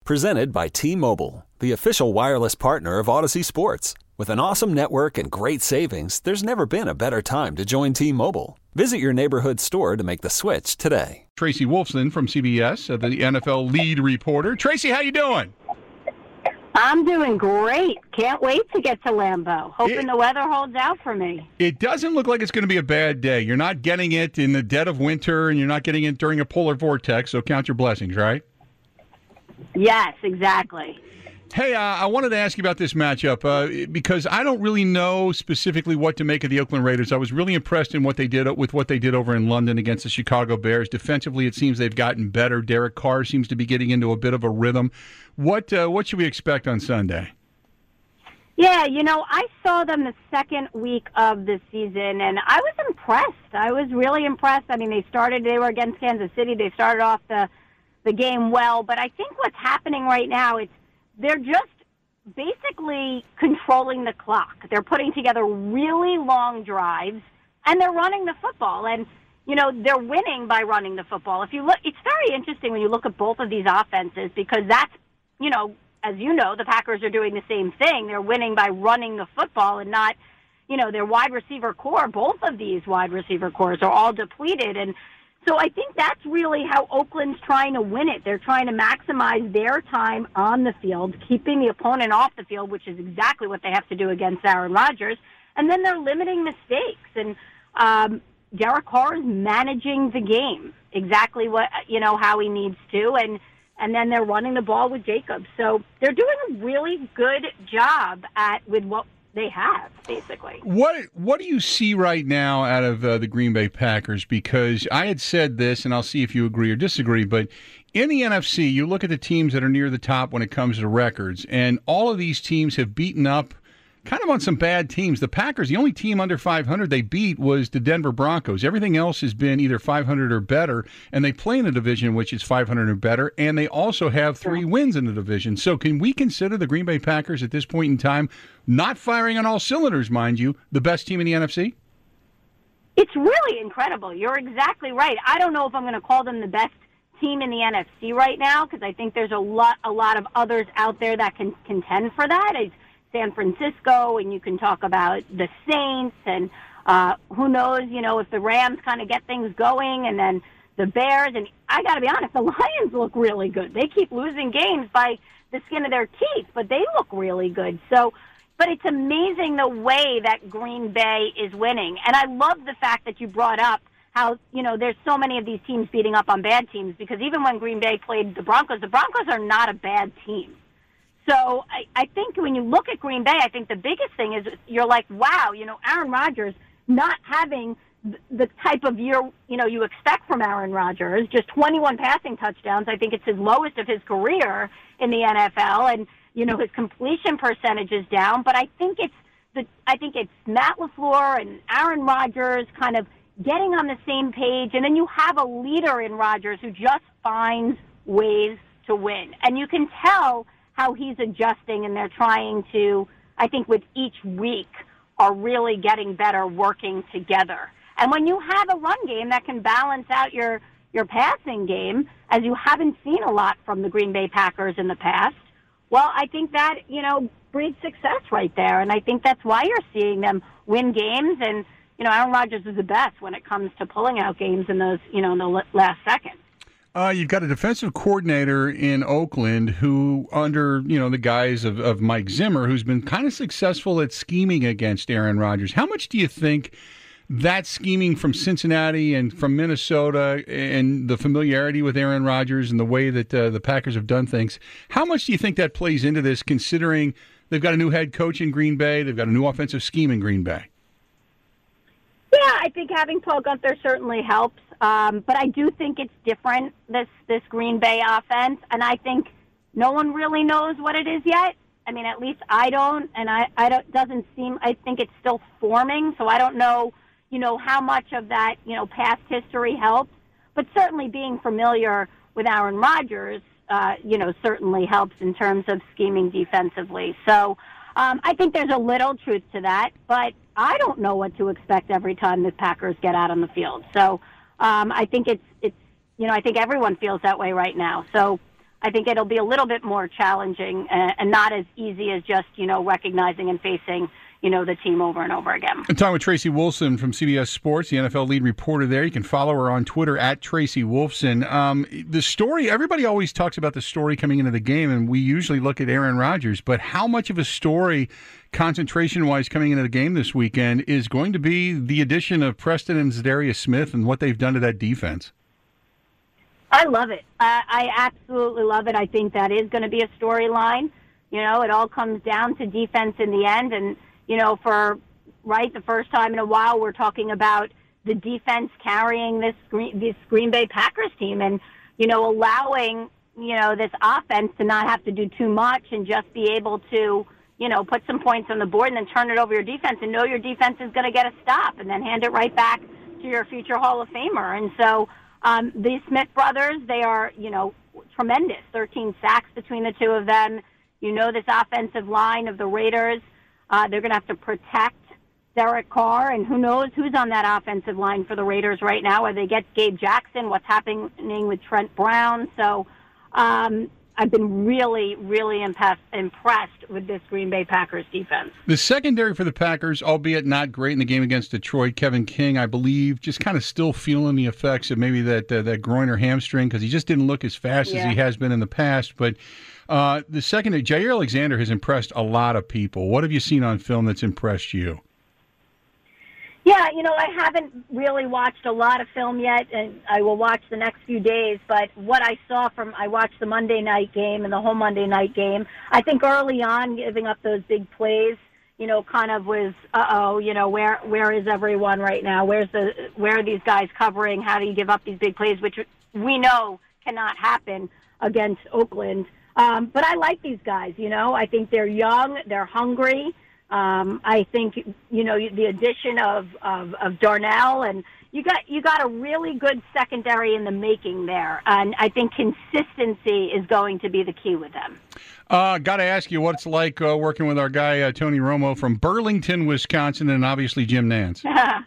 Presented by T-Mobile, the official wireless partner of Odyssey Sports. With an awesome network and great savings, there's never been a better time to join T-Mobile. Visit your neighborhood store to make the switch today. Tracy Wolfson from CBS, the NFL lead reporter. Tracy, how you doing? I'm doing great. Can't wait to get to Lambeau. Hoping the weather holds out for me. It doesn't look like it's going to be a bad day. You're not getting it in the dead of winter, and you're not getting it during a polar vortex, so count your blessings, right? Yes, exactly. Hey, I wanted to ask you about this matchup because I don't really know specifically what to make of the Oakland Raiders. I was really impressed in what they did over in London against the Chicago Bears. Defensively, it seems they've gotten better. Derek Carr seems to be getting into a bit of a rhythm. What should we expect on Sunday? Yeah, I saw them the second week of the season, and I was impressed. I was really impressed. I mean, they were against Kansas City. They started off the game well, but I think what's happening right now is they're just basically controlling the clock. They're putting together really long drives, and they're running the football. And, they're winning by running the football. If you look, it's very interesting when you look at both of these offenses because that's, as you know, the Packers are doing the same thing. They're winning by running the football and not, their wide receiver core. Both of these wide receiver cores are all depleted. And so I think that's really how Oakland's trying to win it. They're trying to maximize their time on the field, keeping the opponent off the field, which is exactly what they have to do against Aaron Rodgers. And then they're limiting mistakes. And Derek Carr is managing the game exactly how he needs to. And then they're running the ball with Jacobs. So they're doing a really good job with what they have, basically. What do you see right now out of the Green Bay Packers? Because I had said this, and I'll see if you agree or disagree, but in the NFC, you look at the teams that are near the top when it comes to records, and all of these teams have beaten up kind of on some bad teams. The Packers, the only team under 500 they beat was the Denver Broncos. Everything else has been either 500 or better, and they play in a division which is 500 or better, and they also have 3 wins in the division. So can we consider the Green Bay Packers at this point in time, not firing on all cylinders, mind you, the best team in the NFC? It's really incredible. You're exactly right. I don't know if I'm going to call them the best team in the NFC right now because I think there's a lot of others out there that can contend for that. It's San Francisco, and you can talk about the Saints, and who knows, if the Rams kind of get things going, and then the Bears. And I got to be honest, the Lions look really good. They keep losing games by the skin of their teeth, but they look really good. So, but it's amazing the way that Green Bay is winning. And I love the fact that you brought up how, there's so many of these teams beating up on bad teams, because even when Green Bay played the Broncos are not a bad team. So I think when you look at Green Bay, I think the biggest thing is you're like, wow, Aaron Rodgers not having the type of year, you expect from Aaron Rodgers, just 21 passing touchdowns. I think it's his lowest of his career in the NFL, and, his completion percentage is down. But I think it's Matt LaFleur and Aaron Rodgers kind of getting on the same page, and then you have a leader in Rodgers who just finds ways to win. And you can tell how he's adjusting, and they're trying to, I think with each week, are really getting better working together. And when you have a run game that can balance out your passing game, as you haven't seen a lot from the Green Bay Packers in the past, well, I think that, breeds success right there. And I think that's why you're seeing them win games. And, Aaron Rodgers is the best when it comes to pulling out games in those, in the last second. You've got a defensive coordinator in Oakland who, under the guise of Mike Zimmer, who's been kind of successful at scheming against Aaron Rodgers. How much do you think that scheming from Cincinnati and from Minnesota and the familiarity with Aaron Rodgers and the way that the Packers have done things, how much do you think that plays into this, considering they've got a new head coach in Green Bay, they've got a new offensive scheme in Green Bay? Yeah, I think having Paul Guenther certainly helps. But I do think it's different, this Green Bay offense, and I think no one really knows what it is yet. I mean, at least I don't, and I think it's still forming, so I don't know, how much of that, past history helps. But certainly being familiar with Aaron Rodgers, certainly helps in terms of scheming defensively. So I think there's a little truth to that, but I don't know what to expect every time the Packers get out on the field. So I think it's I think everyone feels that way right now. So I think it'll be a little bit more challenging and not as easy as just, recognizing and facing, the team over and over again. I'm talking with Tracy Wolfson from CBS Sports, the NFL lead reporter there. You can follow her on Twitter at Tracy Wolfson. The story, everybody always talks about the story coming into the game, and we usually look at Aaron Rodgers, but how much of a story, concentration-wise, coming into the game this weekend is going to be the addition of Preston and Zadarius Smith and what they've done to that defense? I love it. I absolutely love it. I think that is going to be a storyline. It all comes down to defense in the end. And, for the first time in a while, we're talking about the defense carrying this Green Bay Packers team and, allowing, this offense to not have to do too much and just be able to, put some points on the board and then turn it over your defense and know your defense is going to get a stop and then hand it right back to your future Hall of Famer. And so, the Smith brothers, they are, tremendous. 13 sacks between the two of them. This offensive line of the Raiders, they're going to have to protect Derek Carr, and who knows who's on that offensive line for the Raiders right now. Whether they get Gabe Jackson, what's happening with Trent Brown. So I've been really, really impressed with this Green Bay Packers defense. The secondary for the Packers, albeit not great in the game against Detroit, Kevin King, I believe, just kind of still feeling the effects of maybe that groin or hamstring because he just didn't look as fast as he has been in the past. But the secondary, Jair Alexander has impressed a lot of people. What have you seen on film that's impressed you? Yeah, I haven't really watched a lot of film yet, and I will watch the next few days. But what I saw I watched the Monday night game and the whole Monday night game. I think early on, giving up those big plays, kind of was, where is everyone right now? Where are these guys covering? How do you give up these big plays, which we know cannot happen against Oakland? But I like these guys, I think they're young, they're hungry. I think, the addition of Darnell and you got a really good secondary in the making there. And I think consistency is going to be the key with them. Got to ask you what it's like working with our guy, Tony Romo from Burlington, Wisconsin, and obviously Jim Nantz.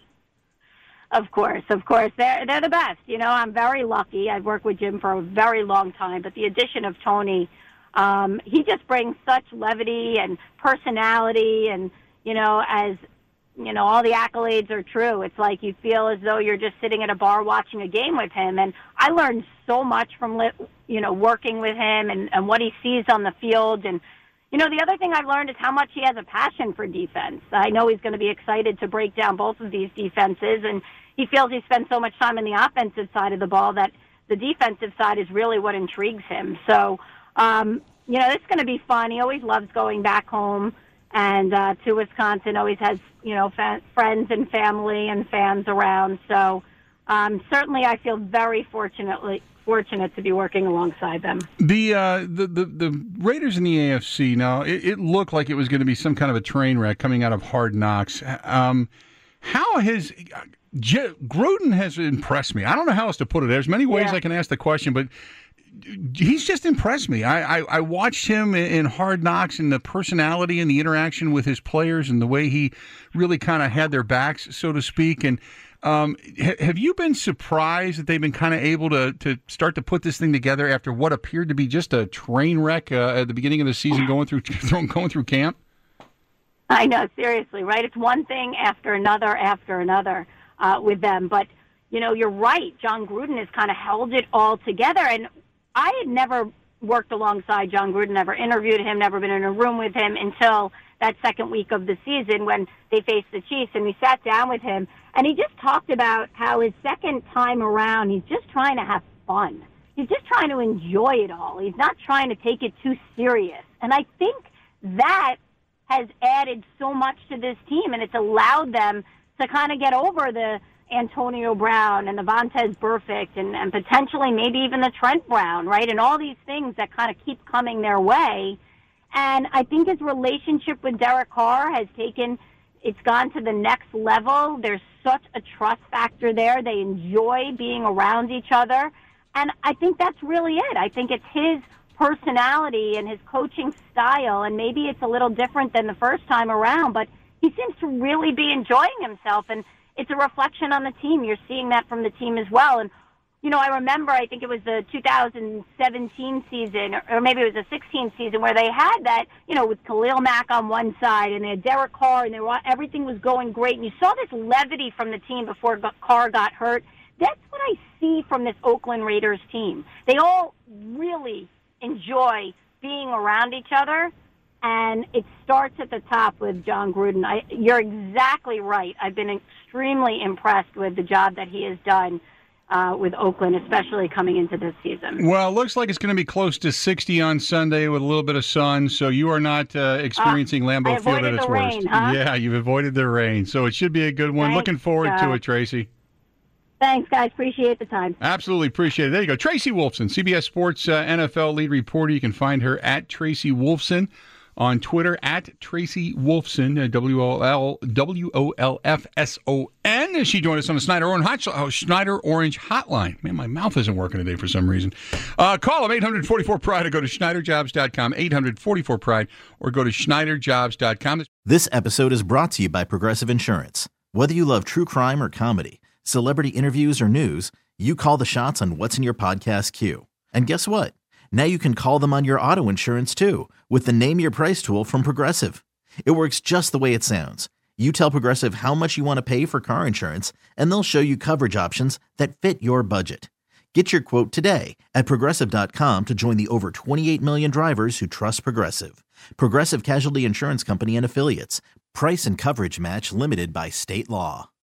Of course. They're the best. I'm very lucky. I've worked with Jim for a very long time, but the addition of Tony, he just brings such levity and personality and, as, all the accolades are true. It's like you feel as though you're just sitting at a bar watching a game with him. And I learned so much from, working with him and what he sees on the field. And, the other thing I've learned is how much he has a passion for defense. I know he's going to be excited to break down both of these defenses. And he feels he spends so much time on the offensive side of the ball that the defensive side is really what intrigues him. So, it's going to be fun. He always loves going back home and to Wisconsin. Always has, friends and family and fans around. So certainly I feel very fortunate to be working alongside them. The Raiders in the AFC, now, it looked like it was going to be some kind of a train wreck coming out of Hard Knocks. How has Gruden has impressed me? I don't know how else to put it. There's many ways I can ask the question, but he's just impressed me. I watched him in Hard Knocks and the personality and the interaction with his players and the way he really kind of had their backs, so to speak. And have you been surprised that they've been kind of able to start to put this thing together after what appeared to be just a train wreck at the beginning of the season going through camp? I know, seriously, right? It's one thing after another with them. But, you're right. John Gruden has kind of held it all together. And I had never worked alongside John Gruden, never interviewed him, never been in a room with him until that second week of the season when they faced the Chiefs. And we sat down with him, and he just talked about how his second time around, he's just trying to have fun. He's just trying to enjoy it all. He's not trying to take it too serious. And I think that has added so much to this team, and it's allowed them to kind of get over the Antonio Brown and the Vontaze Burfict and potentially maybe even the Trent Brown, right? And all these things that kind of keep coming their way. And I think his relationship with Derek Carr it's gone to the next level. There's such a trust factor there. They enjoy being around each other. And I think that's really it. I think it's his personality and his coaching style, and maybe it's a little different than the first time around, but he seems to really be enjoying himself, and it's a reflection on the team. You're seeing that from the team as well. And I remember, I think it was the 2017 season, or maybe it was the 16 season, where they had that, with Khalil Mack on one side, and they had Derek Carr, and everything was going great. And you saw this levity from the team before Carr got hurt. That's what I see from this Oakland Raiders team. They all really enjoy being around each other, and it starts at the top with John Gruden. You're exactly right. I've been extremely impressed with the job that he has done with Oakland, especially coming into this season. Well, it looks like it's going to be close to 60 on Sunday with a little bit of sun, so you are not experiencing Lambeau Field at its worst. Rain, huh? Yeah, you've avoided the rain, so it should be a good one. Thanks, Looking forward to it, Tracy. Thanks, guys. Appreciate the time. Absolutely appreciate it. There you go. Tracy Wolfson, CBS Sports NFL lead reporter. You can find her at Tracy Wolfson on Twitter, at Tracy Wolfson, WOLFSON. She joined us on the Schneider Orange Hotline. Man, my mouth isn't working today for some reason. Call them 844-PRIDE or go to SchneiderJobs.com, 844-PRIDE, or go to SchneiderJobs.com. This episode is brought to you by Progressive Insurance. Whether you love true crime or comedy, celebrity interviews or news, you call the shots on what's in your podcast queue. And guess what? Now you can call them on your auto insurance too with the Name Your Price tool from Progressive. It works just the way it sounds. You tell Progressive how much you want to pay for car insurance, and they'll show you coverage options that fit your budget. Get your quote today at Progressive.com to join the over 28 million drivers who trust Progressive. Progressive Casualty Insurance Company and Affiliates. Price and coverage match limited by state law.